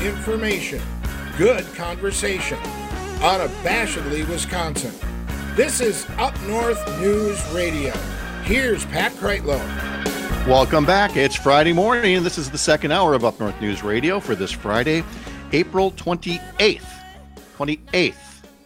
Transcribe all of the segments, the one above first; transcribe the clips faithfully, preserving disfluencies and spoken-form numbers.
information, good conversation. Unabashedly Wisconsin. This is Up North News Radio. Here's Pat Kreitlow. Welcome back. It's Friday morning, and this is the second hour of Up North News Radio for this Friday, April twenty-eighth. twenty-eighth.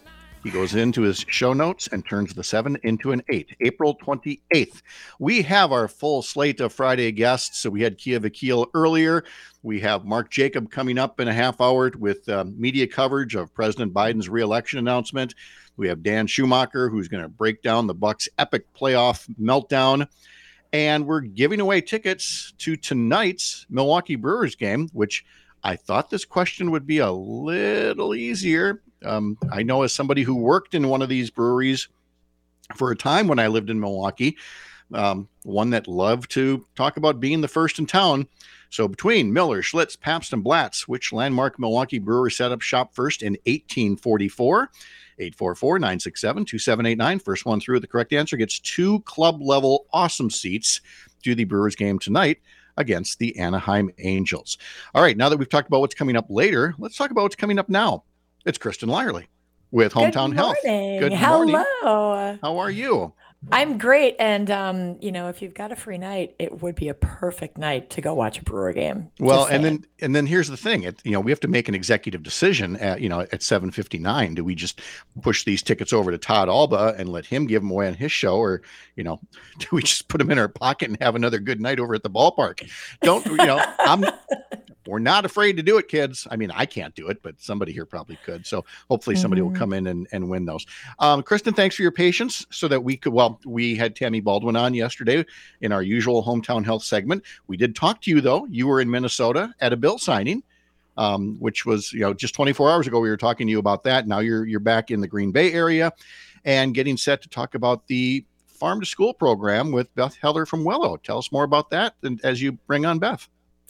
He goes into his show notes and turns the seven into an eight. April twenty-eighth. We have our full slate of Friday guests. So we had Kia Vakil earlier. We have Mark Jacob coming up in a half hour with uh, media coverage of President Biden's reelection announcement. We have Dan Schumacher, who's going to break down the Bucs' epic playoff meltdown. And we're giving away tickets to tonight's Milwaukee Brewers game, which I thought this question would be a little easier. Um, I know as somebody who worked in one of these breweries for a time when I lived in Milwaukee, um, one that loved to talk about being the first in town. So between Miller, Schlitz, Pabst, and Blatz, which landmark Milwaukee brewer set up shop first in eighteen forty-four? eight four four, nine six seven, two seven eight nine. First one through with the correct answer gets two club-level awesome seats to the Brewers game tonight against the Anaheim Angels. All right, now that we've talked about what's coming up later, let's talk about what's coming up now. It's Kristen Lyerly with Hometown Good Health. Good morning. Hello. How are you? I'm great. And, um, you know, if you've got a free night, it would be a perfect night to go watch a Brewer game. Well, and then and then here's the thing. It, you know, we have to make an executive decision at, you know, at seven fifty-nine. Do we just push these tickets over to Todd Alba and let him give them away on his show? Or, you know, do we just put them in our pocket and have another good night over at the ballpark? Don't, you know, I'm... We're not afraid to do it, kids. I mean, I can't do it, but somebody here probably could. So hopefully somebody mm-hmm. will come in and, and win those. Um, Kristen, thanks for your patience so that we could, well, we had Tammy Baldwin on yesterday in our usual Hometown Health segment. We did talk to you, though. You were in Minnesota at a bill signing, um, which was, you know, just twenty-four hours ago, we were talking to you about that. Now you're, you're back in the Green Bay area and getting set to talk about the Farm to School program with Beth Heller from Wello. Tell us more about that and as you bring on Beth.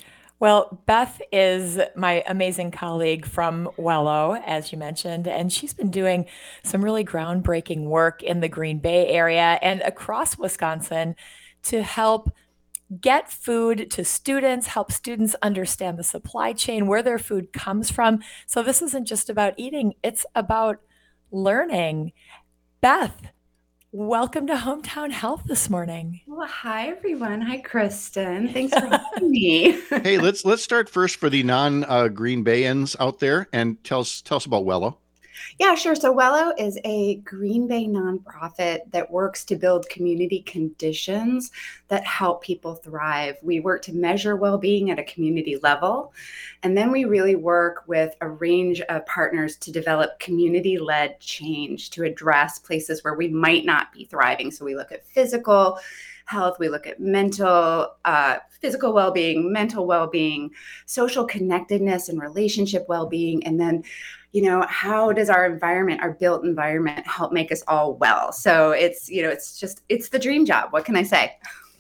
Well, Beth is my amazing colleague from Wello, as you mentioned, and she's been doing some really groundbreaking work in the Green Bay area and across Wisconsin to help get food to students, help students understand the supply chain, where their food comes from. So this isn't just about eating, it's about learning. Beth, welcome to Hometown Health this morning. Well, hi, everyone. Hi, Kristen. Thanks for having me. Hey, let's let's start first for the non uh, Green Bayans out there and tell us tell us about Wello. Yeah, sure. So Wello is a Green Bay nonprofit that works to build community conditions that help people thrive. We work to measure well-being at a community level, and then we really work with a range of partners to develop community-led change to address places where we might not be thriving. So we look at physical health, we look at mental, uh, physical well-being, mental well-being, social connectedness and relationship well-being, and then you know, how does our environment, our built environment help make us all well? So it's, you know, it's just, it's the dream job. What can I say?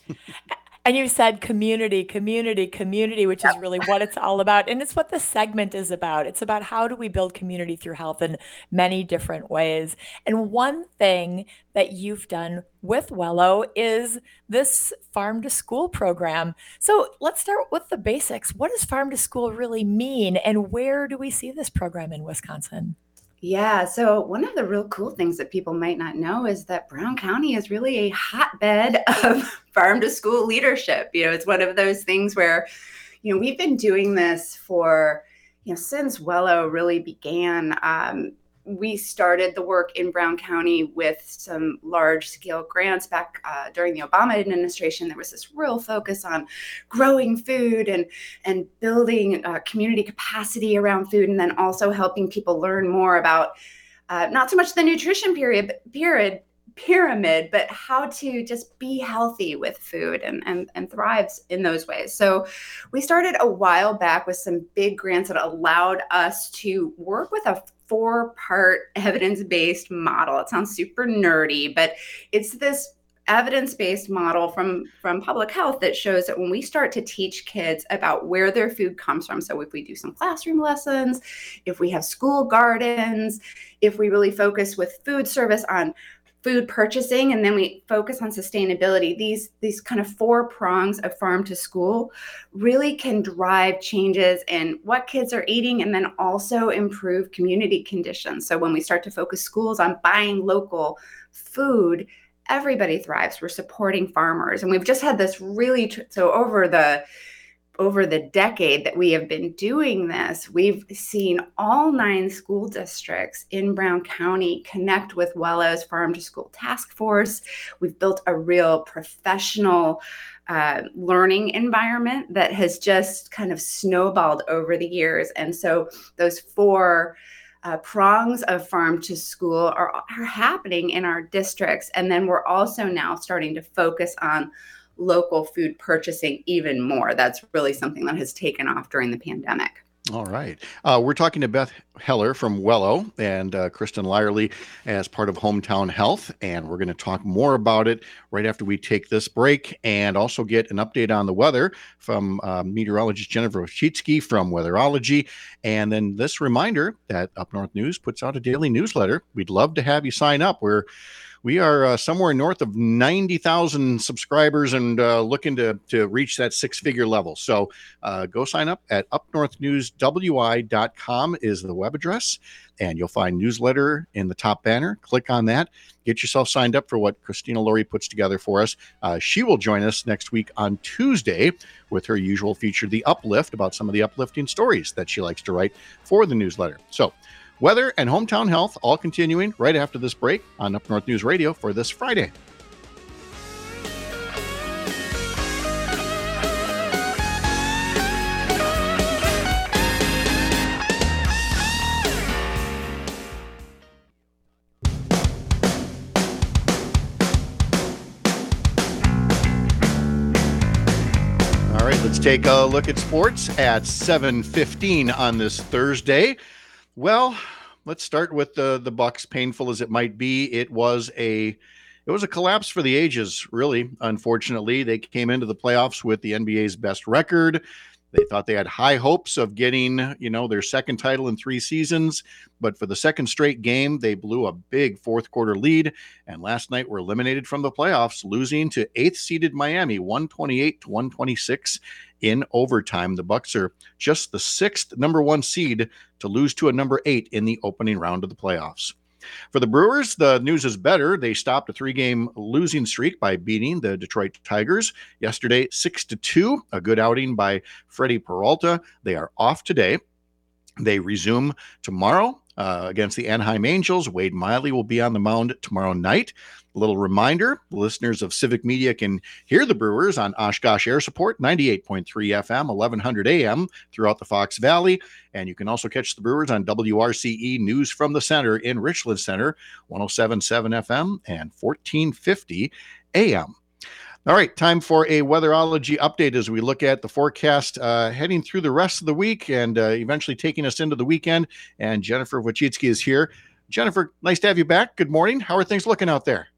And you said community, community, community, which is really what it's all about. And it's what the segment is about. It's about how do we build community through health in many different ways. And one thing that you've done with Wello is this Farm to School program. So let's start with the basics. What does Farm to School really mean? And where do we see this program in Wisconsin? Yeah, so one of the real cool things that people might not know is that Brown County is really a hotbed of farm to school leadership. You know, it's one of those things where, you know, we've been doing this for, you know, since Wello really began. Um, we started the work in Brown County with some large scale grants back uh, during the Obama administration. There was this real focus on growing food and, and building uh, community capacity around food, and then also helping people learn more about uh, not so much the nutrition period, period, pyramid, but how to just be healthy with food and, and, and thrives in those ways. So we started a while back with some big grants that allowed us to work with a four-part evidence-based model. It sounds super nerdy, but it's this evidence-based model from, from public health that shows that when we start to teach kids about where their food comes from, so if we do some classroom lessons, if we have school gardens, if we really focus with food service on food purchasing, and then we focus on sustainability. These these kind of four prongs of farm to school really can drive changes in what kids are eating, and then also improve community conditions. So when we start to focus schools on buying local food, everybody thrives. We're supporting farmers, and we've just had this really tr- so over the over the decade that we have been doing this, we've seen all nine school districts in Brown County connect with WELLO's Farm to School Task Force. We've built a real professional uh, learning environment that has just kind of snowballed over the years. And so those four uh, prongs of farm to school are, are happening in our districts. And then we're also now starting to focus on local food purchasing even more. That's really something that has taken off during the pandemic. All right. Uh, we're talking to Beth Heller from WELLO and uh, Kristen Lyerly as part of Hometown Health, and we're going to talk more about it right after we take this break and also get an update on the weather from uh, meteorologist Jennifer Wojcicki from Weatherology. And then this reminder that Up North News puts out a daily newsletter. We'd love to have you sign up. We're We are uh, somewhere north of ninety thousand subscribers and uh, looking to, to reach that six-figure level. So uh, go sign up at up north news w i dot com is the web address, and you'll find newsletter in the top banner. Click on that. Get yourself signed up for what Christina Laurie puts together for us. Uh, she will join us next week on Tuesday with her usual feature, The Uplift, about some of the uplifting stories that she likes to write for the newsletter. So weather and hometown health all continuing right after this break on Up North News Radio for this Friday. All right, let's take a look at sports at seven fifteen on this Thursday. Well, let's start with the the Bucks. Painful as it might be, it was a it was a collapse for the ages, really. Unfortunately, they came into the playoffs with the N B A's best record. They thought they had high hopes of getting, you know, their second title in three seasons, but for the second straight game, they blew a big fourth quarter lead, and last night were eliminated from the playoffs, losing to eighth seeded Miami, one twenty-eight to one twenty-six in overtime. The Bucks are just the sixth number one seed to lose to a number eight in the opening round of the playoffs. For the Brewers, the news is better. They stopped a three-game losing streak by beating the Detroit Tigers yesterday, six to two. A good outing by Freddie Peralta. They are off today. They resume tomorrow uh, against the Anaheim Angels. Wade Miley will be on the mound tomorrow night. A little reminder, listeners of Civic Media can hear the Brewers on Oshkosh Air Support, ninety-eight point three F M, eleven hundred A M throughout the Fox Valley. And you can also catch the Brewers on W R C E News from the Center in Richland Center, one oh seven point seven F M and fourteen fifty A M. All right, time for a weatherology update as we look at the forecast uh, heading through the rest of the week and uh, eventually taking us into the weekend. And Jennifer Wojcicki is here. Jennifer, nice to have you back. Good morning. How are things looking out there?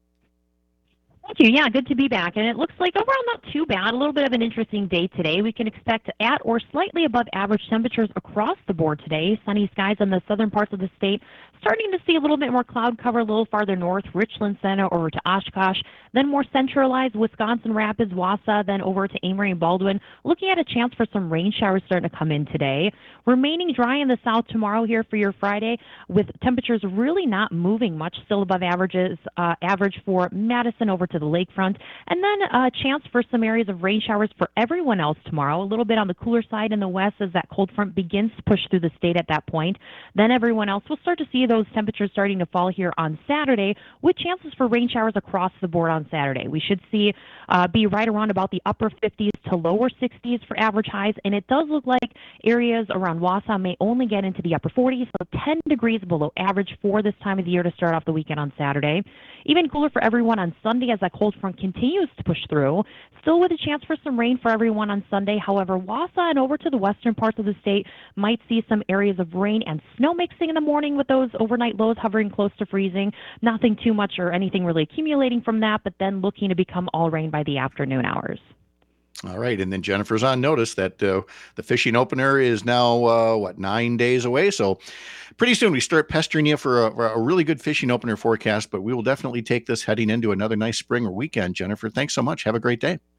Thank you. Yeah, good to be back. And it looks like overall not too bad. A little bit of an interesting day today. We can expect at or slightly above average temperatures across the board today. Sunny skies in the southern parts of the state. Starting to see a little bit more cloud cover a little farther north, Richland Center over to Oshkosh, then more centralized Wisconsin Rapids, Wausau, then over to Amory and Baldwin. Looking at a chance for some rain showers starting to come in today. Remaining dry in the south tomorrow here for your Friday, with temperatures really not moving much, still above averages, uh, average for Madison over to the lakefront. And then a chance for some areas of rain showers for everyone else tomorrow. A little bit on the cooler side in the west as that cold front begins to push through the state at that point. Then everyone else will start to see those temperatures starting to fall here on Saturday, with chances for rain showers across the board on Saturday. We should see uh, be right around about the upper fifties to lower sixties for average highs, and it does look like areas around Wausau may only get into the upper forties, so ten degrees below average for this time of the year to start off the weekend on Saturday. Even cooler for everyone on Sunday as that cold front continues to push through, still with a chance for some rain for everyone on Sunday. However, Wausau and over to the western parts of the state might see some areas of rain and snow mixing in the morning, with those overnight lows hovering close to freezing. Nothing too much or anything really accumulating from that, but then looking to become all rain by the afternoon hours. All right. And then Jennifer's on notice that uh, the fishing opener is now, uh, what, nine days away. So pretty soon we start pestering you for a, for a really good fishing opener forecast, but we will definitely take this heading into another nice spring or weekend. Jennifer, thanks so much. Have a great day.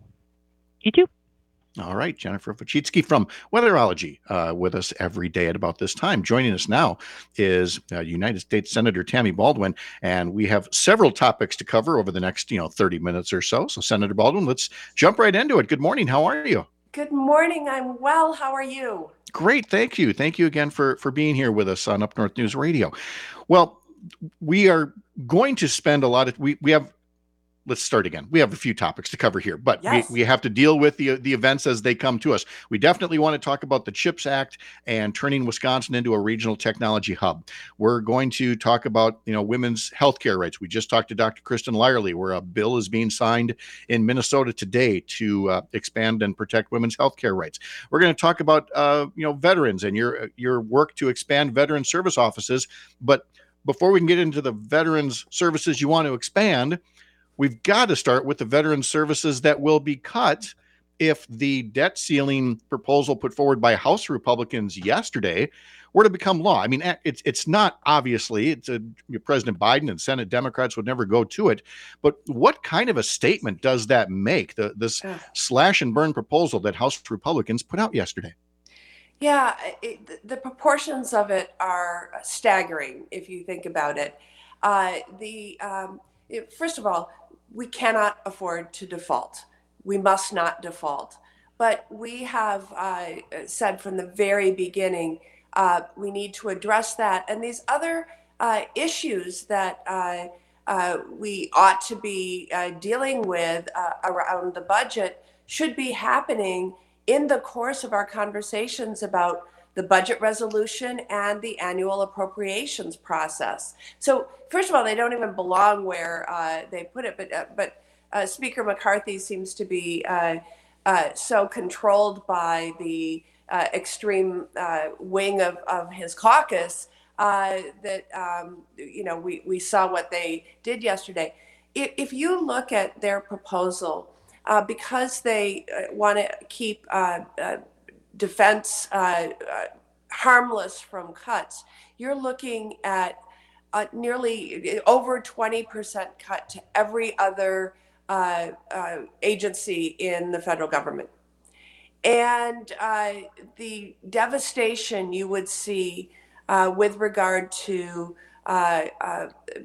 You too. All right, Jennifer Wojcicki from Weatherology uh, with us every day at about this time. Joining us now is uh, United States Senator Tammy Baldwin, and we have several topics to cover over the next, you know, thirty minutes or so. So, Senator Baldwin, let's jump right into it. Good morning. How are you? Good morning. I'm well. How are you? Great. Thank you. Thank you again for, for being here with us on Up North News Radio. Well, we are going to spend a lot of, we, we have, let's start again. We have a few topics to cover here, but yes. we, we have to deal with the the events as they come to us. We definitely want to talk about the CHIPS Act and turning Wisconsin into a regional technology hub. We're going to talk about, you know, women's healthcare rights. We just talked to Doctor Kristen Lyerly, where a bill is being signed in Minnesota today to uh, expand and protect women's healthcare rights. We're going to talk about, uh, you know, veterans and your your work to expand veteran service offices. But before we can get into the veterans services you want to expand, we've got to start with the veteran services that will be cut if the debt ceiling proposal put forward by House Republicans yesterday were to become law. I mean, it's it's not obviously, it's a, President Biden and Senate Democrats would never go to it, but what kind of a statement does that make, the this Ugh. slash and burn proposal that House Republicans put out yesterday? Yeah, it, the proportions of it are staggering if you think about it. Uh, the um, it, first of all, we cannot afford to default. We must not default. But we have uh, said from the very beginning, uh, we need to address that. And these other uh, issues that uh, uh, we ought to be uh, dealing with uh, around the budget should be happening in the course of our conversations about the budget resolution and the annual appropriations process. So first of all, they don't even belong where uh, they put it, but uh, but uh, Speaker McCarthy seems to be uh, uh, so controlled by the uh, extreme uh, wing of, of his caucus uh, that, um, you know, we, we saw what they did yesterday. If, if you look at their proposal, uh, because they uh, want to keep uh, uh, defense uh, uh, harmless from cuts, you're looking at uh, nearly over twenty percent cut to every other uh, uh, agency in the federal government. And uh, the devastation you would see uh, with regard to uh, uh,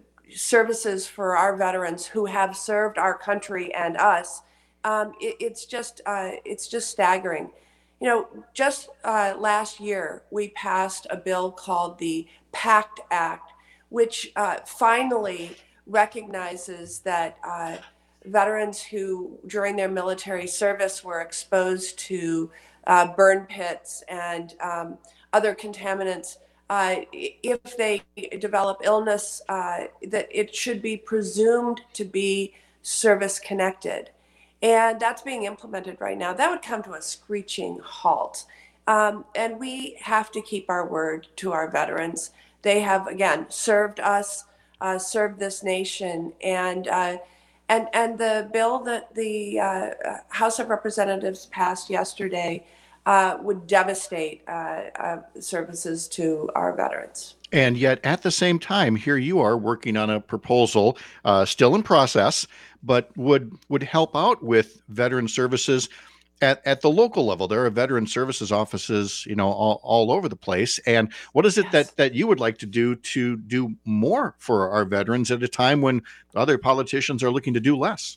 services for our veterans who have served our country and us, um, it, it's just uh, it's just staggering. You know, just uh, last year, we passed a bill called the PACT Act, which uh, finally recognizes that uh, veterans who, during their military service, were exposed to uh, burn pits and um, other contaminants, uh, if they develop illness, uh, that it should be presumed to be service-connected. And that's being implemented right now. That would come to a screeching halt. Um, and we have to keep our word to our veterans. They have, again, served us, uh, served this nation. And, uh, and, and the bill that the uh, House of Representatives passed yesterday uh, would devastate uh, uh, services to our veterans. And yet, at the same time, here you are working on a proposal, uh, still in process, but would would help out with veteran services at, at the local level. There are veteran services offices, you know, all, all over the place. And what is it yes. that that you would like to do to do more for our veterans at a time when other politicians are looking to do less?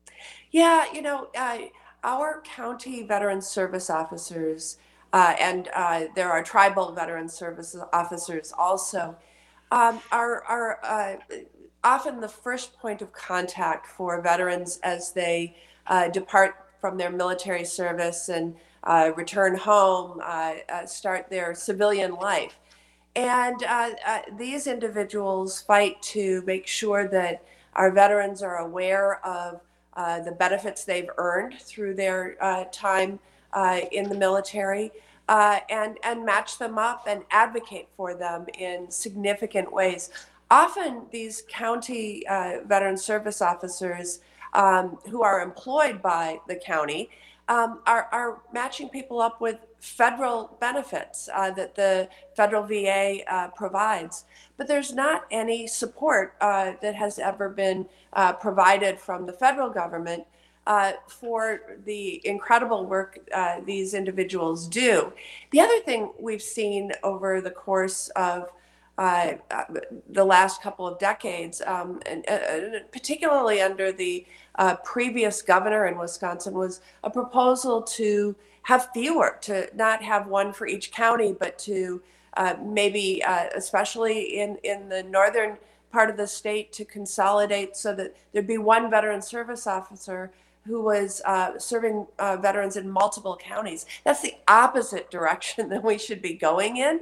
Yeah, you know, uh, our county veteran service officers, uh, and uh, there are tribal veteran services officers also, um, are, are uh, often the first point of contact for veterans as they uh, depart from their military service and uh, return home, uh, uh, start their civilian life. And uh, uh, these individuals fight to make sure that our veterans are aware of uh, the benefits they've earned through their uh, time uh, in the military, uh, and, and match them up and advocate for them in significant ways. Often these county uh, veteran service officers um, who are employed by the county um, are, are matching people up with federal benefits uh, that the federal V A uh, provides. But there's not any support uh, that has ever been uh, provided from the federal government uh, for the incredible work uh, these individuals do. The other thing we've seen over the course of uh, the last couple of decades, um, and uh, particularly under the uh, previous governor in Wisconsin, was a proposal to have fewer, to not have one for each county, but to uh, maybe, uh, especially in, in the northern part of the state, to consolidate so that there'd be one veteran service officer who was uh, serving uh, veterans in multiple counties. That's the opposite direction that we should be going in.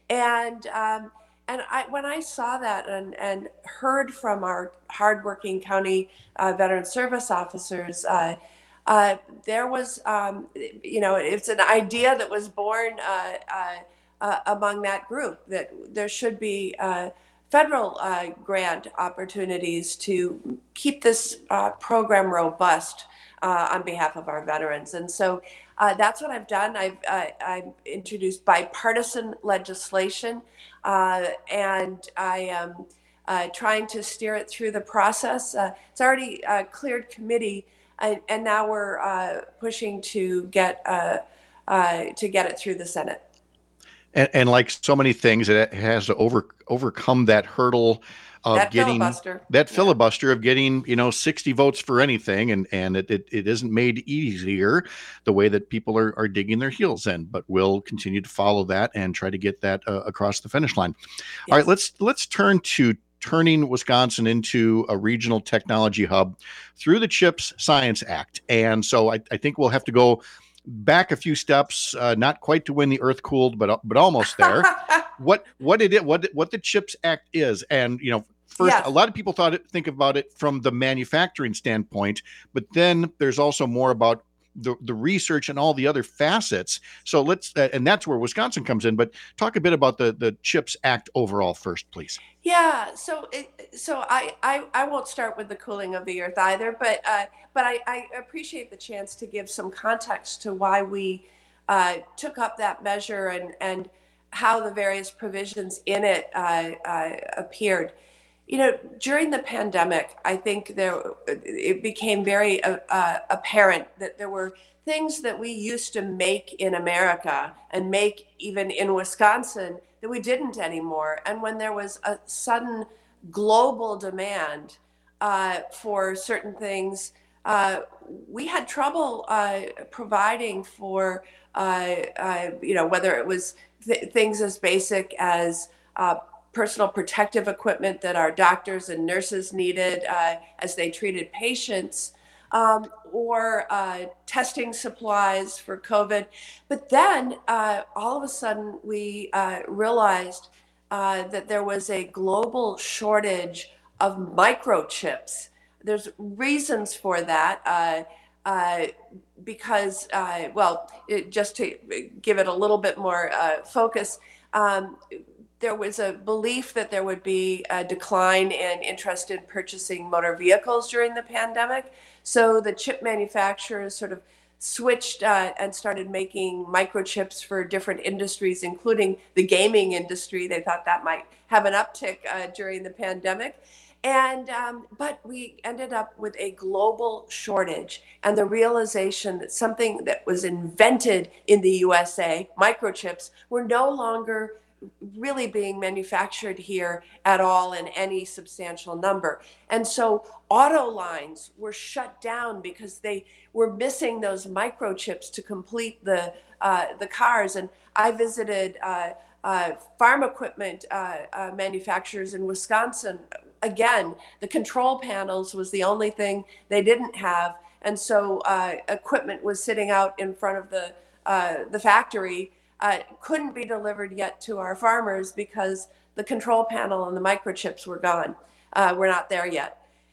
And um, and I, when I saw that and, and heard from our hardworking county uh, veteran service officers, uh, uh, there was, um, you know, it's an idea that was born uh, uh, uh, among that group that there should be uh, federal uh, grant opportunities to keep this uh, program robust uh, on behalf of our veterans. And so uh, that's what I've done. I've, uh, I've introduced bipartisan legislation, uh, and I am uh, trying to steer it through the process. Uh, it's already uh, cleared committee, and, and now we're uh, pushing to get uh, uh, to get it through the Senate. And, and like so many things, it has to over overcome that hurdle of that getting filibuster. that Yeah. filibuster of getting, you know, sixty votes for anything. And, and it, it, it isn't made easier the way that people are, are digging their heels in, but we'll continue to follow that and try to get that uh, across the finish line. Yes. All right, let's, let's turn to turning Wisconsin into a regional technology hub through the CHIPS Science Act. And so I, I think we'll have to go back a few steps, uh, not quite to when the earth cooled, but but almost there. what what it is, what what the CHIPS Act is, and you know, first, Yes. a lot of people thought it, think about it from the manufacturing standpoint, but then there's also more about the the research and all the other facets. So let's, uh, and that's where Wisconsin comes in. But talk a bit about the the CHIPS Act overall first, please. Yeah, so it, so I, I I won't start with the cooling of the earth either, but uh, but I, I appreciate the chance to give some context to why we uh, took up that measure and and how the various provisions in it uh, uh, appeared. You know, during the pandemic, I think there it became very uh, uh, apparent that there were things that we used to make in America and make even in Wisconsin that we didn't anymore. And when there was a sudden global demand uh, for certain things, uh, we had trouble uh, providing for, uh, uh, you know, whether it was th- things as basic as uh, personal protective equipment that our doctors and nurses needed uh, as they treated patients, um, or uh, testing supplies for COVID. But then uh, all of a sudden we uh, realized uh, that there was a global shortage of microchips. There's reasons for that. Uh, uh, because, uh, well, it, just to give it a little bit more uh, focus, um, there was a belief that there would be a decline in interest in purchasing motor vehicles during the pandemic. So the chip manufacturers sort of switched uh, and started making microchips for different industries, including the gaming industry. They thought that might have an uptick uh, during the pandemic. And um, but we ended up with a global shortage and the realization that something that was invented in the U S A, microchips, were no longer really being manufactured here at all in any substantial number. And so auto lines were shut down because they were missing those microchips to complete the uh, the cars. And I visited uh, uh, farm equipment uh, uh, manufacturers in Wisconsin. Again, the control panels was the only thing they didn't have. And so uh, equipment was sitting out in front of the uh, the factory, Uh, couldn't be delivered yet to our farmers because the control panel and the microchips were gone. Uh, we're not there yet.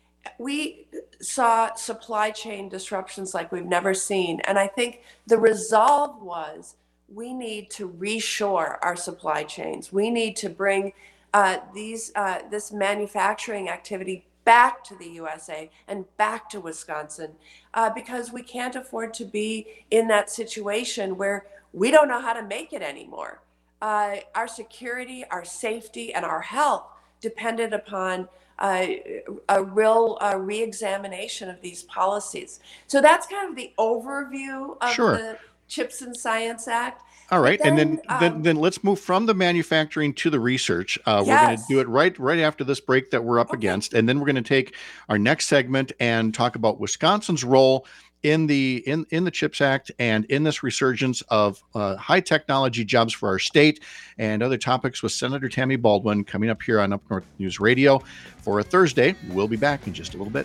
We saw supply chain disruptions like we've never seen. And I think the resolve was we need to reshore our supply chains. We need to bring uh, these uh, this manufacturing activity back to the U S A and back to Wisconsin, uh, because we can't afford to be in that situation where we don't know how to make it anymore. Uh, our security, our safety, and our health depended upon uh, a real uh, re-examination of these policies. So that's kind of the overview of Sure. the CHIPS and Science Act. All right, Then, and then, um, then then let's move from the manufacturing to the research. Uh, We're going to Yes. do it right right after this break that we're up Okay. against, and then we're going to take our next segment and talk about Wisconsin's role in the in in the CHIPS Act and in this resurgence of uh, high technology jobs for our state, and other topics with Senator Tammy Baldwin coming up here on Up North News Radio for a Thursday. We'll be back in just a little bit.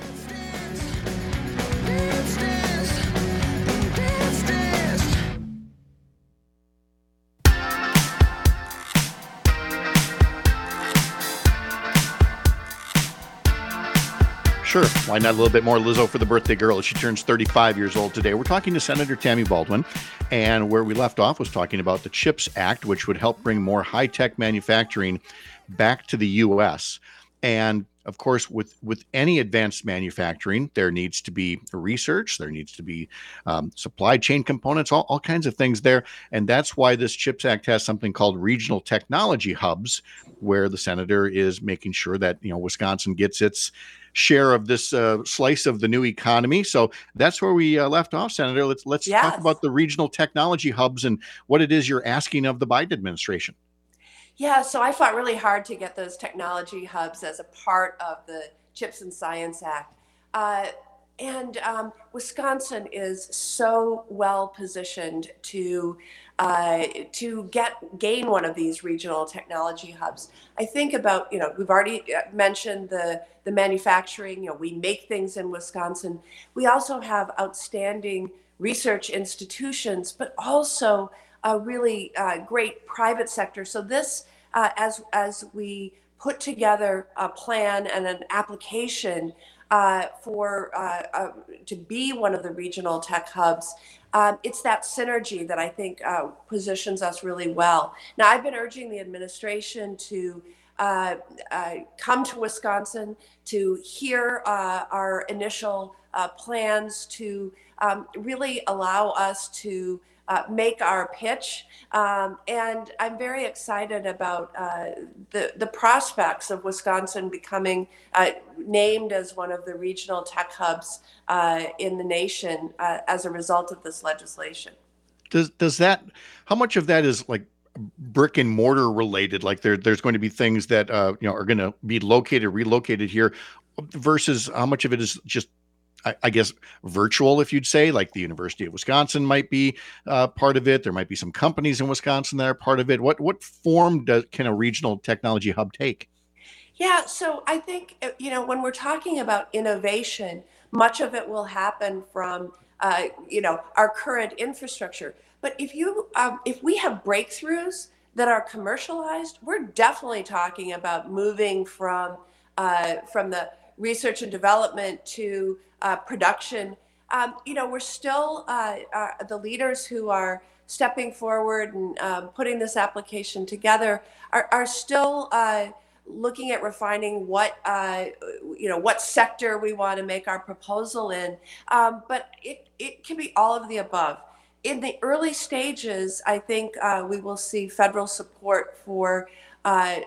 Sure. Why not a little bit more Lizzo for the birthday girl as she turns thirty-five years old today? We're talking to Senator Tammy Baldwin, and where we left off was talking about the CHIPS Act, which would help bring more high-tech manufacturing back to the U S. And of course, with, with any advanced manufacturing, there needs to be research, there needs to be um, supply chain components, all, all kinds of things there. And that's why this CHIPS Act has something called regional technology hubs, where the senator is making sure that, you know, Wisconsin gets its share of this uh, slice of the new economy. So that's where we uh, left off, Senator. Let's let's Yes. talk about the regional technology hubs and what it is you're asking of the Biden administration. Yeah, so I fought really hard to get those technology hubs as a part of the CHIPS and Science Act. Uh, and um, Wisconsin is so well positioned to uh, to get gain one of these regional technology hubs. I think about, you know, we've already mentioned the the manufacturing. You know, we make things in Wisconsin. We also have outstanding research institutions, but also a really uh, great private sector. So this, uh, as as we put together a plan and an application uh, for uh, uh, to be one of the regional tech hubs, um, it's that synergy that I think uh, positions us really well. Now, I've been urging the administration to uh, uh, come to Wisconsin to hear uh, our initial uh, plans to um, really allow us to Uh, make our pitch, um, and I'm very excited about uh, the the prospects of Wisconsin becoming uh, named as one of the regional tech hubs uh, in the nation uh, as a result of this legislation. Does does that? How much of that is like brick and mortar related? Like there there's going to be things that uh, you know are going to be located, relocated here, versus how much of it is just, I guess, virtual, if you'd say, like the University of Wisconsin might be uh, part of it. There might be some companies in Wisconsin that are part of it. What what form does can a regional technology hub take? Yeah, so I think, you know, when we're talking about innovation, much of it will happen from, uh, you know, our current infrastructure. But if you, um, if we have breakthroughs that are commercialized, we're definitely talking about moving from, uh, from the research and development to uh, production. Um, you know, we're still uh, uh, the leaders who are stepping forward and um, putting this application together are, are still uh, looking at refining what uh, you know what sector we want to make our proposal in. Um, but it it can be all of the above. In the early stages, I think uh, we will see federal support for Uh,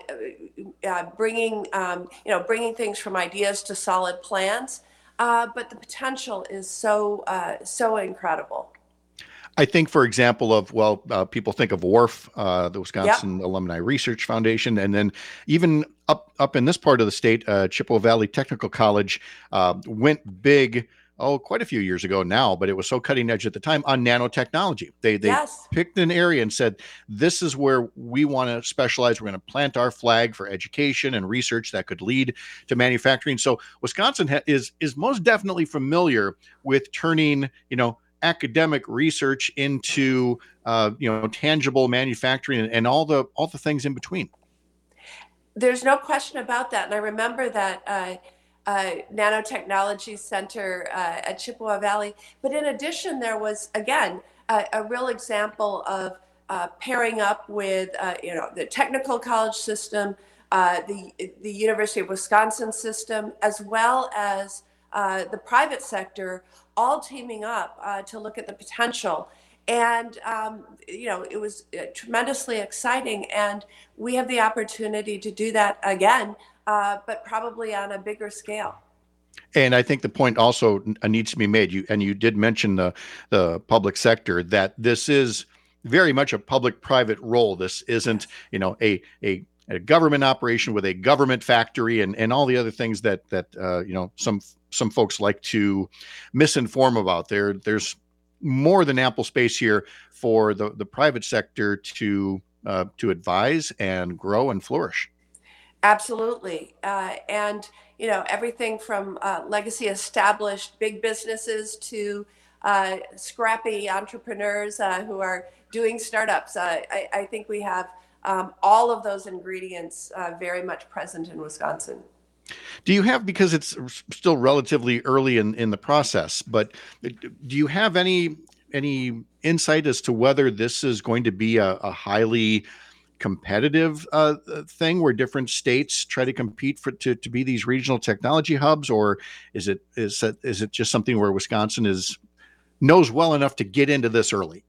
uh, bringing, um, you know, bringing things from ideas to solid plans, uh, but the potential is so uh, so incredible. I think, for example, of well, uh, people think of W A R F, uh, the Wisconsin yep. Alumni Research Foundation, and then even up up in this part of the state, uh, Chippewa Valley Technical College uh, went big. Oh, quite a few years ago now, but it was so cutting edge at the time on nanotechnology. They they yes. picked an area and said, this is where we want to specialize. We're going to plant our flag for education and research that could lead to manufacturing. So Wisconsin ha- is is most definitely familiar with turning, you know, academic research into uh, you know, tangible manufacturing and, and all the all the things in between. There's no question about that. And I remember that uh, Uh, nanotechnology center uh, at Chippewa Valley. But in addition, there was, again, a, a real example of uh, pairing up with, uh, you know, the technical college system, uh, the, the University of Wisconsin system, as well as uh, the private sector, all teaming up uh, to look at the potential. And, um, you know, it was tremendously exciting. And we have the opportunity to do that again, uh, but probably on a bigger scale. And I think the point also needs to be made, you and you did mention the, the public sector, that this is very much a public-private role. This isn't, you know, a, a, a government operation with a government factory and, and all the other things that, that uh, you know, some some folks like to misinform about. There, there's more than ample space here for the, the private sector to uh, to advise and grow and flourish. Absolutely. Uh, and, you know, everything from uh, legacy established big businesses to uh, scrappy entrepreneurs uh, who are doing startups. Uh, I, I think we have um, all of those ingredients uh, very much present in Wisconsin. Do you have, because it's still relatively early in, in the process, but do you have any any insight as to whether this is going to be a, a highly competitive uh, thing where different states try to compete for to, to be these regional technology hubs, or is it is it, is it just something where Wisconsin is knows well enough to get into this early?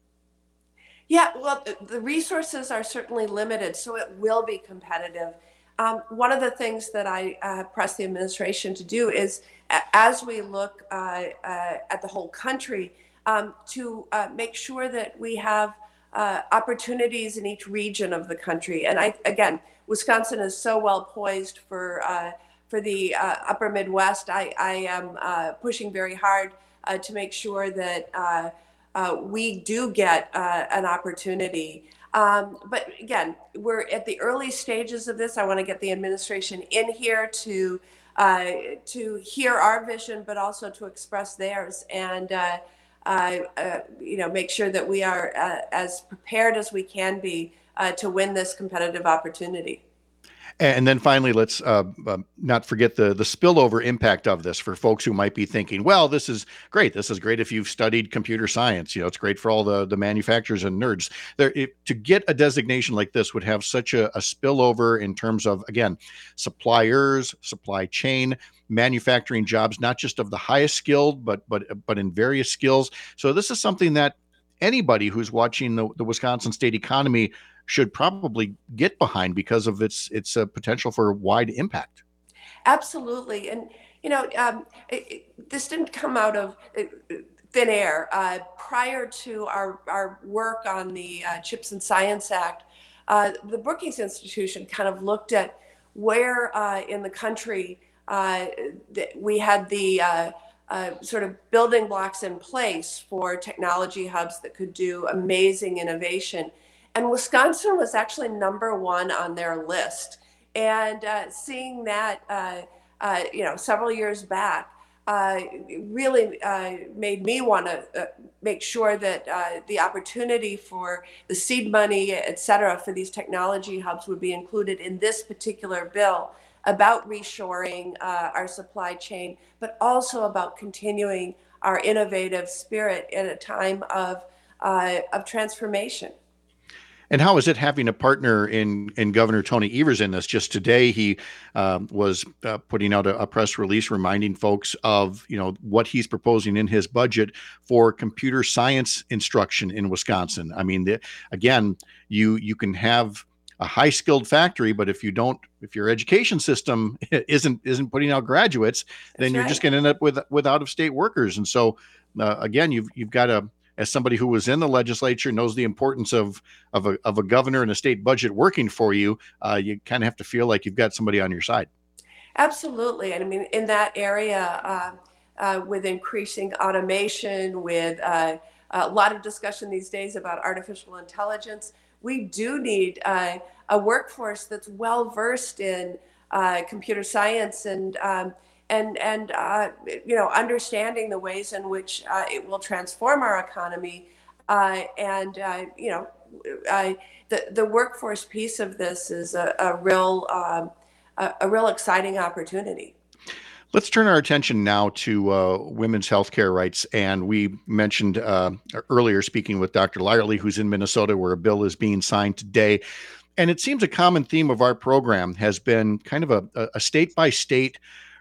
Yeah, well, the resources are certainly limited, so it will be competitive. Um, one of the things that I uh, press the administration to do is, uh, as we look uh, uh, at the whole country, um, to uh, make sure that we have uh, opportunities in each region of the country. And I, again, Wisconsin is so well poised for uh, for the uh, upper Midwest. I, I am uh, pushing very hard uh, to make sure that uh, uh, we do get uh, an opportunity. Um, but again, we're at the early stages of this. I want to get the administration in here to uh, to hear our vision, but also to express theirs, and uh, uh, uh, you know, make sure that we are uh, as prepared as we can be uh, to win this competitive opportunity. And then finally, let's uh, uh, not forget the the spillover impact of this for folks who might be thinking, well, this is great. This is great if you've studied computer science. You know, it's great for all the, the manufacturers and nerds. There, it, to get a designation like this would have such a, a spillover in terms of, again, suppliers, supply chain, manufacturing jobs, not just of the highest skilled, but but but in various skills. So this is something that anybody who's watching the, the Wisconsin state economy should probably get behind because of its its uh, potential for wide impact. Absolutely. And, you know, um, it, it, this didn't come out of thin air. Uh, prior to our, our work on the uh, Chips and Science Act, uh, the Brookings Institution kind of looked at where uh, in the country uh, th- we had the uh, uh, sort of building blocks in place for technology hubs that could do amazing innovation. And Wisconsin was actually number one on their list. And uh, seeing that, uh, uh, you know, several years back, uh, really uh, made me want to uh, make sure that uh, the opportunity for the seed money, et cetera, for these technology hubs would be included in this particular bill about reshoring uh, our supply chain, but also about continuing our innovative spirit in a time of uh, of transformation. And how is it having a partner in in Governor Tony Evers in this? Just today, he um, was uh, putting out a, a press release reminding folks of, you know, what he's proposing in his budget for computer science instruction in Wisconsin. I mean, the, again, you you can have a high skilled factory, but if you don't, if your education system isn't isn't putting out graduates, then That's you're right. just going to end up with with out of state workers. And so, uh, again, you've you've got to, as somebody who was in the legislature, knows the importance of of a of a governor and a state budget working for you, uh, you kind of have to feel like you've got somebody on your side. Absolutely. And I mean, in that area, uh, uh, with increasing automation, with uh, a lot of discussion these days about artificial intelligence, we do need uh, a workforce that's well versed in uh, computer science and um, and and uh, you know, understanding the ways in which uh, it will transform our economy. Uh, and uh, you know, uh, the the workforce piece of this is a, a real um, a, a real exciting opportunity. Let's turn our attention now to uh, women's healthcare rights. And we mentioned uh, earlier, speaking with Doctor Lyerly, who's in Minnesota, where a bill is being signed today. And it seems a common theme of our program has been kind of a, a state-by-state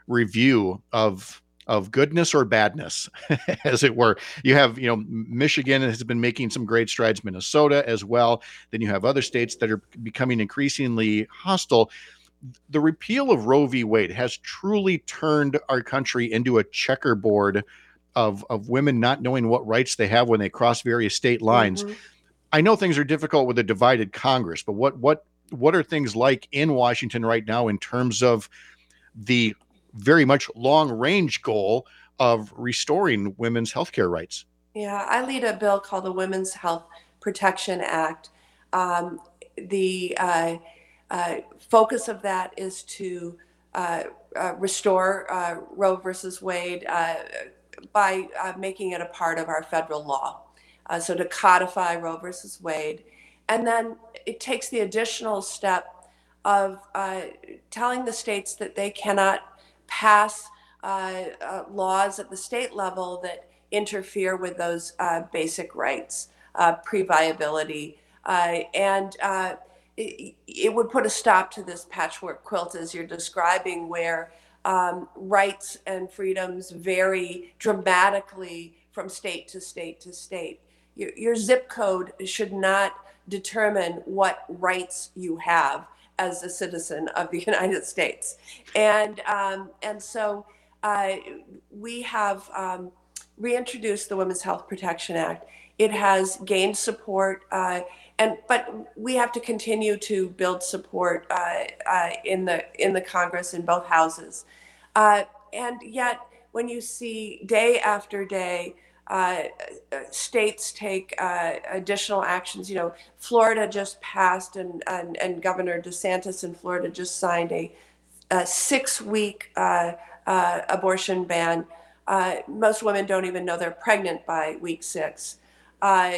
review of of goodness or badness, as it were. You have, you know, Michigan has been making some great strides, Minnesota as well. Then you have other states that are becoming increasingly hostile. The repeal of Roe v. Wade has truly turned our country into a checkerboard of, of women not knowing what rights they have when they cross various state lines. Mm-hmm. I know things are difficult with a divided Congress, but what what what are things like in Washington right now in terms of the very much long-range goal of restoring women's healthcare rights? Yeah, I lead a bill called the Women's Health Protection Act. Um, the uh, uh, focus of that is to uh, uh, restore uh, Roe versus Wade uh, by uh, making it a part of our federal law. Uh, so to codify Roe versus Wade. And then it takes the additional step of uh, telling the states that they cannot pass uh, uh, laws at the state level that interfere with those uh, basic rights, uh, pre-viability. Uh, and uh, it, it would put a stop to this patchwork quilt, as you're describing, where um, rights and freedoms vary dramatically from state to state to state. Your, your zip code should not determine what rights you have as a citizen of the United States. And um, and so uh, we have um, reintroduced the Women's Health Protection Act. It has gained support, uh, and but we have to continue to build support uh, uh, in the in the Congress in both houses. Uh, and yet, when you see day after day, Uh, states take uh, additional actions. You know, Florida just passed, and, and, and Governor DeSantis in Florida just signed a, a six-week uh, uh, abortion ban. Uh, most women don't even know they're pregnant by week six. Uh,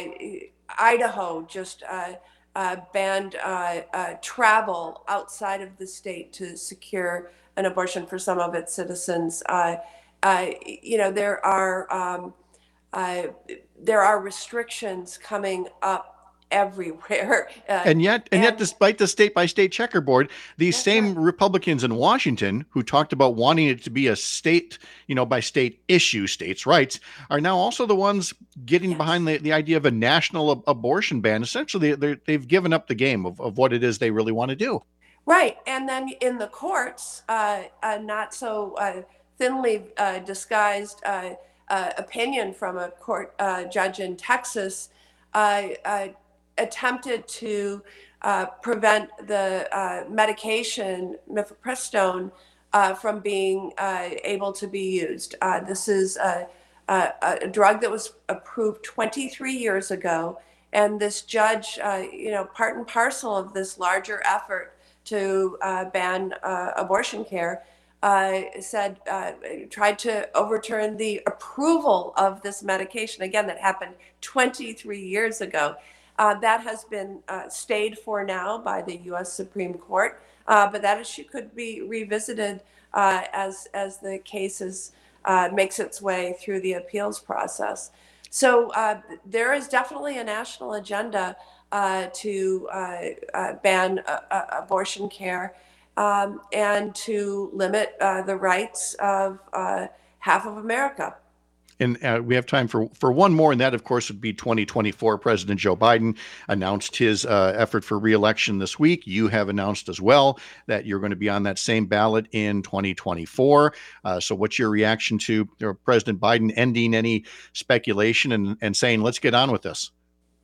Idaho just uh, uh, banned uh, uh, travel outside of the state to secure an abortion for some of its citizens. Uh, uh, you know, there are um, Uh, there are restrictions coming up everywhere. Uh, and yet, and, and yet, despite the state-by-state checkerboard, these same right. Republicans in Washington who talked about wanting it to be a state, you know, by state issue, states' rights, are now also the ones getting yes. behind the, the idea of a national ab- abortion ban. Essentially, they've given up the game of, of what it is they really want to do. Right. And then in the courts, uh, uh, not so uh, thinly uh, disguised uh, Uh, opinion from a court uh, judge in Texas uh, uh, attempted to uh, prevent the uh, medication mifepristone uh, from being uh, able to be used. Uh, this is a, a, a drug that was approved twenty-three years ago, and this judge, uh, you know, part and parcel of this larger effort to uh, ban uh, abortion care, Uh, said, uh, tried to overturn the approval of this medication, again, that happened twenty-three years ago. Uh, that has been uh, stayed for now by the U S Supreme Court, uh, but that issue could be revisited uh, as, as the case is, uh, makes its way through the appeals process. So uh, there is definitely a national agenda uh, to uh, uh, ban uh, uh, abortion care. Um, and to limit uh, the rights of uh, half of America. And uh, we have time for, for one more, and that, of course, would be twenty twenty-four. President Joe Biden announced his uh, effort for re-election this week. You have announced as well that you're going to be on that same ballot in twenty twenty-four. Uh, so what's your reaction to uh, President Biden ending any speculation and, and saying, let's get on with this?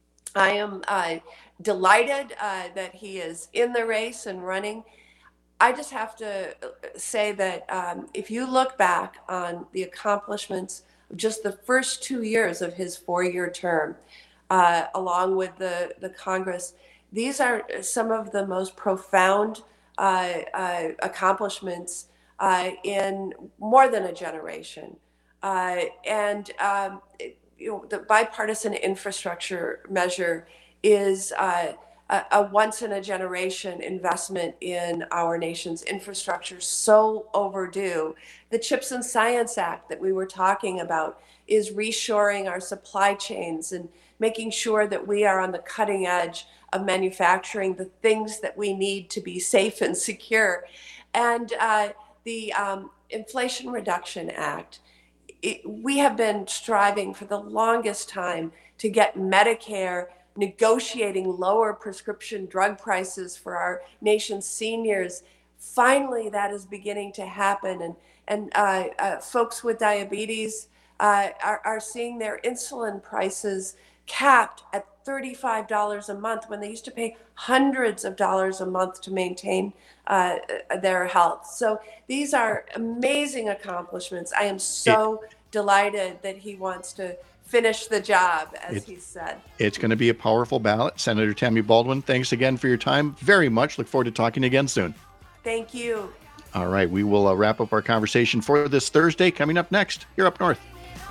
I am uh, delighted uh, that he is in the race and running. I just have to say that um, if you look back on the accomplishments of just the first two years of his four-year term, uh, along with the, the Congress, these are some of the most profound uh, uh, accomplishments uh, in more than a generation. Uh, and um, it, you know, the bipartisan infrastructure measure is uh, a, a once in a generation investment in our nation's infrastructure, so overdue. The CHIPS and Science Act that we were talking about is reshoring our supply chains and making sure that we are on the cutting edge of manufacturing the things that we need to be safe and secure. And uh, the um, Inflation Reduction Act, it, we have been striving for the longest time to get Medicare negotiating lower prescription drug prices for our nation's seniors. Finally, that is beginning to happen. And, and uh, uh, folks with diabetes uh, are, are seeing their insulin prices capped at thirty-five dollars a month when they used to pay hundreds of dollars a month to maintain uh, their health. So these are amazing accomplishments. I am so it, delighted that he wants to finish the job, as it, he said. It's going to be a powerful ballot. Senator Tammy Baldwin, thanks again for your time. Very much. Look forward to talking again soon. Thank you. All right. We will uh, wrap up our conversation for this Thursday. Coming up next, here up north.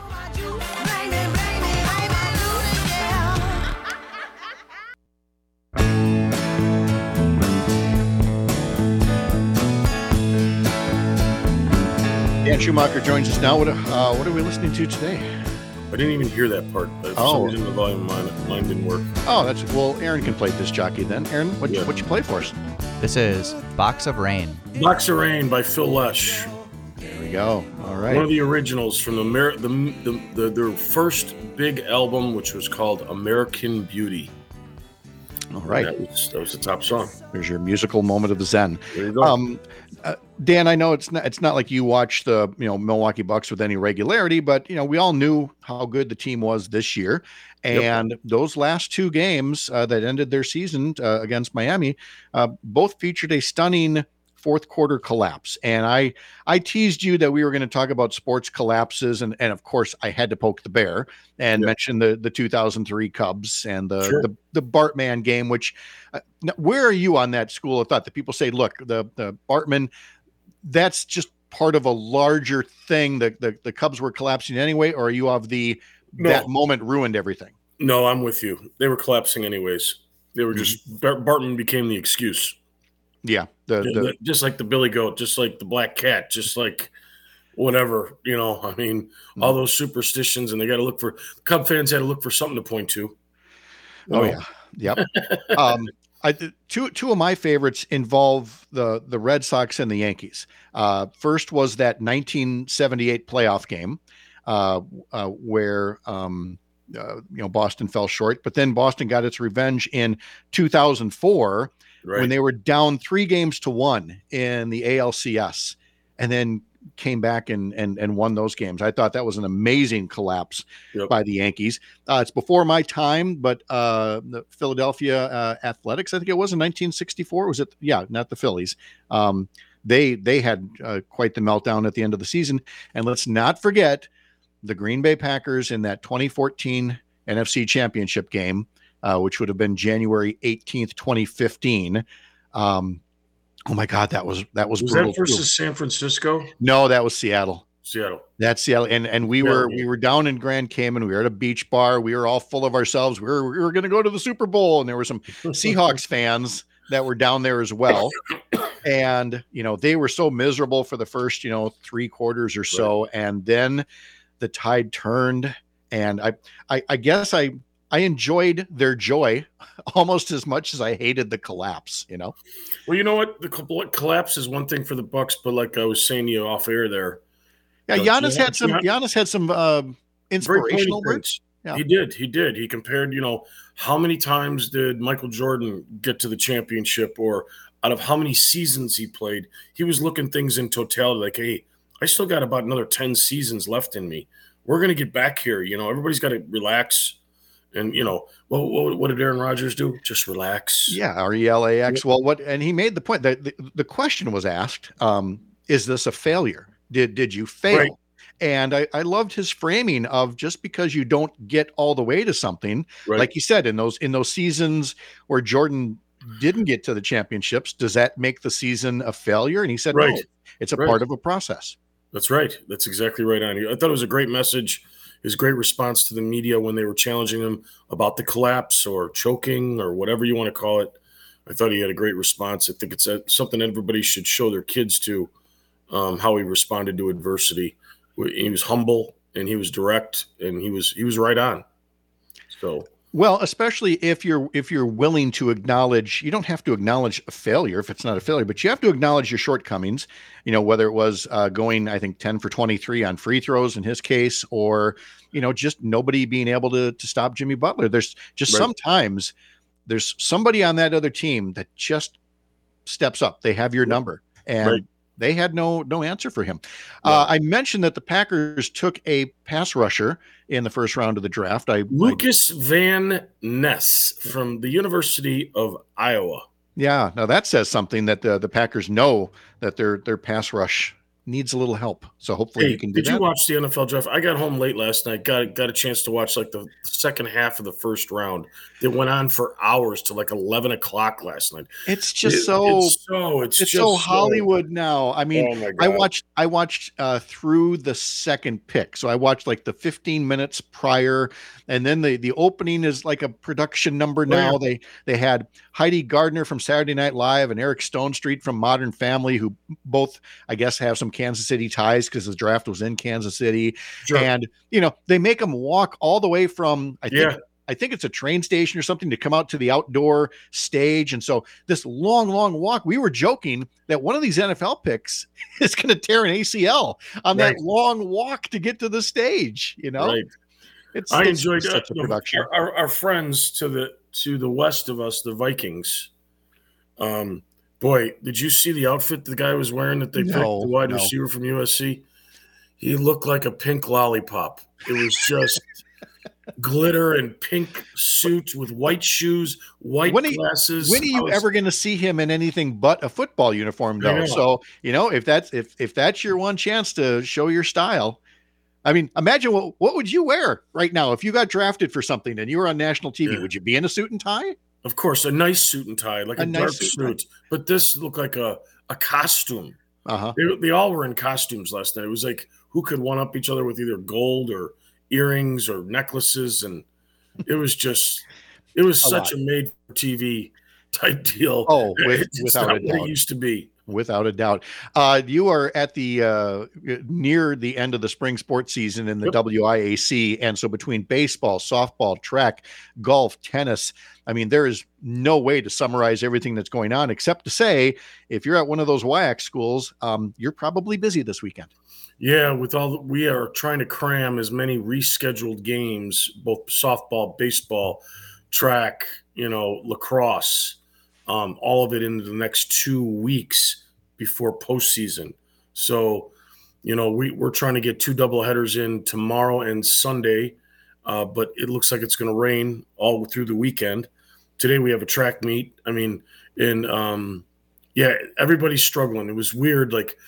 Dan Schumacher joins us now. What, uh, what are we listening to today? I didn't even hear that part. For oh. some reason, the volume on it, mine didn't work. Oh, that's well. Aaron can play this jockey then. Aaron, what yeah. what you play for us? This is Box of Rain. Box of Rain by Phil Lesh. There we go. All right. One of the originals from the the, the, the their first big album, which was called American Beauty. All right. That was, that was the top song. There's your musical moment of the Zen. There you go. Um, uh, Dan, I know it's not it's not like you watch the you know Milwaukee Bucks with any regularity, but you know we all knew how good the team was this year, and yep. those last two games uh, that ended their season uh, against Miami, uh, both featured a stunning fourth quarter collapse. And I I teased you that we were going to talk about sports collapses, and and of course I had to poke the bear and yep. mention the the two thousand three Cubs and the sure. the, the Bartman game. Which uh, where are you on that school of thought that people say, look, the the Bartman, that's just part of a larger thing. The the, the Cubs were collapsing anyway, or are you of the no. that moment ruined everything? No, I'm with you. They were collapsing anyways. They were just mm-hmm. Bartman became the excuse. Yeah, the, the just like the Billy Goat, just like the Black Cat, just like whatever, you know. I mean, mm-hmm. all those superstitions, and they got to look for Cub fans had to look for something to point to. Oh know? yeah, yep. um, I, two two of my favorites involve the the Red Sox and the Yankees. Uh, first was that nineteen seventy-eight playoff game uh, uh, where um, uh, you know Boston fell short, but then Boston got its revenge in two thousand four. Right. When they were down three games to one in the A L C S, and then came back and and and won those games. I thought that was an amazing collapse yep. by the Yankees. Uh, it's before my time, but uh, the Philadelphia uh, Athletics, I think it was in nineteen sixty-four. Was it? Yeah, not the Phillies. Um, they they had uh, quite the meltdown at the end of the season. And let's not forget the Green Bay Packers in that twenty fourteen N F C Championship game. Uh, which would have been January eighteenth, twenty fifteen. Um, oh my God, that was that was, was brutal. that versus San Francisco? No, that was Seattle. Seattle. That's Seattle, and and we yeah, were yeah. we were down in Grand Cayman. We were at a beach bar. We were all full of ourselves. We were we were going to go to the Super Bowl, and there were some Seahawks fans that were down there as well. And you know they were so miserable for the first you know three quarters or so, right. and then the tide turned, and I I, I guess I. I enjoyed their joy almost as much as I hated the collapse, you know? Well, you know what? The collapse is one thing for the Bucks, but like I was saying to you off air there. Yeah, you know, Giannis had some Giannis had some uh, inspirational words. Yeah. He did. He did. He compared, you know, how many times did Michael Jordan get to the championship, or out of how many seasons he played? He was looking things in totality like, hey, I still got about another ten seasons left in me. We're going to get back here. You know, everybody's got to relax. And, you know, what, what, what did Aaron Rodgers do? Just relax. Yeah, R E L A X. Well, what, and he made the point that the, the question was asked, um, is this a failure? Did did you fail? Right. And I, I loved his framing of just because you don't get all the way to something, right. like he said, in those in those seasons where Jordan didn't get to the championships, does that make the season a failure? And he said, right. no, it's a right. part of a process. That's right. That's exactly right on you. I thought it was a great message. his great response to the media when they were challenging him about the collapse or choking or whatever you want to call it. I thought he had a great response. I think it's a, something everybody should show their kids to, um, how he responded to adversity. He was humble and he was direct and he was he was right on. So. Well, especially if you're if you're willing to acknowledge, you don't have to acknowledge a failure if it's not a failure, but you have to acknowledge your shortcomings. You know, whether it was uh, going, I think, ten for twenty-three on free throws in his case, or, you know, just nobody being able to to stop Jimmy Butler. There's just right. sometimes there's somebody on that other team that just steps up. They have your number, and right. they had no no answer for him. No. Uh, I mentioned that the Packers took a pass rusher in the first round of the draft. I Lucas I, Van Ness from the University of Iowa. Yeah, now that says something that the, the Packers know that their their pass rush needs a little help. So hopefully hey, you can do did that. you watch the N F L draft? I got home late last night. Got got a chance to watch like the second half of the first round. It went on for hours to like eleven o'clock last night. It's just it, so it's so it's, it's just so Hollywood so, now. I mean, oh my God. I watched I watched uh, through the second pick. So I watched like the fifteen minutes prior, and then the the opening is like a production number now. Oh, yeah. They they had Heidi Gardner from Saturday Night Live and Eric Stonestreet from Modern Family, who both, I guess, have some Kansas City ties because the draft was in Kansas City. Sure. And, you know, they make them walk all the way from, I think, yeah. I think it's a train station or something to come out to the outdoor stage. And so this long, long walk, we were joking that one of these N F L picks is going to tear an A C L on right. that long walk to get to the stage, you know? Right. It's, I it's enjoyed such uh, a production. Our, our, our friends to the to the west of us, the Vikings. Um, boy, did you see the outfit the guy was wearing that they no, picked, the wide no. receiver from U S C? He looked like a pink lollipop. It was just glitter and pink suit with white shoes, white when glasses. You, when are you was, ever going to see him in anything but a football uniform, though? So, you know, if that's if if that's your one chance to show your style. I mean, imagine what what would you wear right now if you got drafted for something and you were on national T V? Yeah. Would you be in a suit and tie? Of course, a nice suit and tie, like a, a nice dark suit. suit. But this looked like a, a costume. Uh-huh. They, they all were in costumes last night. It was like who could one up each other with either gold or earrings or necklaces, and it was just it was a such lot. a made for T V type deal. Oh, with, it's without not a what doubt. it used to be. Without a doubt. Uh, you are at the uh, near the end of the spring sports season in the yep. W I A C. And so between baseball, softball, track, golf, tennis, I mean, there is no way to summarize everything that's going on, except to say, if you're at one of those W I A C schools, um, you're probably busy this weekend. Yeah, with all the, we are trying to cram as many rescheduled games, both softball, baseball, track, you know, lacrosse, Um, all of it into the next two weeks before postseason. So, you know, we, we're trying to get two doubleheaders in tomorrow and Sunday, uh, but it looks like it's going to rain all through the weekend. Today we have a track meet. I mean, and um, yeah, everybody's struggling. It was weird. Like,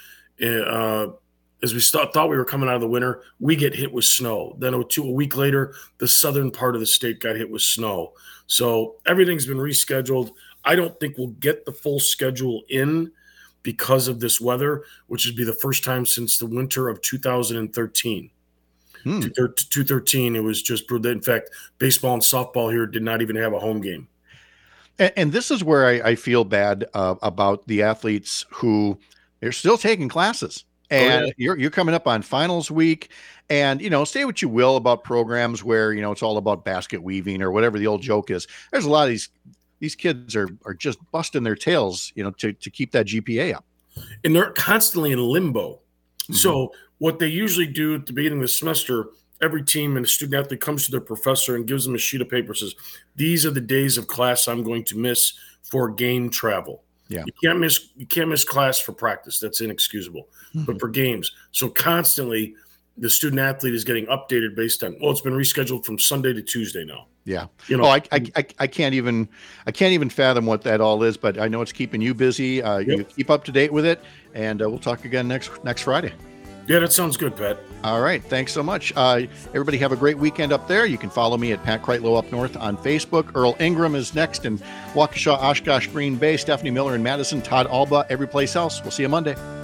uh, as we st- thought we were coming out of the winter, we get hit with snow. Then a, two, a week later, the southern part of the state got hit with snow. So everything's been rescheduled. I don't think we'll get the full schedule in because of this weather, which would be the first time since the winter of two thousand thirteen. Hmm. two thirteen, it was just brutal. In fact, baseball and softball here did not even have a home game. And, and this is where I, I feel bad uh, about the athletes who they're still taking classes. And oh, yeah. you're you're coming up on finals week, and you know, say what you will about programs where you know it's all about basket weaving or whatever the old joke is. There's a lot of these these kids are are just busting their tails, you know, to to keep that G P A up, and they're constantly in limbo. Mm-hmm. So what they usually do at the beginning of the semester, every team and a student athlete comes to their professor and gives them a sheet of paper, says, "These are the days of class I'm going to miss for game travel." Yeah. You can't miss you can't miss class for practice. That's inexcusable. Mm-hmm. But for games. So constantly the student athlete is getting updated based on, well, it's been rescheduled from Sunday to Tuesday now. Yeah. You know, oh, I, I, I, I can't even I can't even fathom what that all is, but I know it's keeping you busy. Uh, yep. You keep up to date with it, and uh, we'll talk again next next Friday. Yeah, that sounds good, Pat. All right. Thanks so much. Uh, everybody have a great weekend up there. You can follow me at Pat Kreitlow Up North on Facebook. Earl Ingram is next in Waukesha, Oshkosh, Green Bay. Stephanie Miller in Madison. Todd Alba, every place else. We'll see you Monday.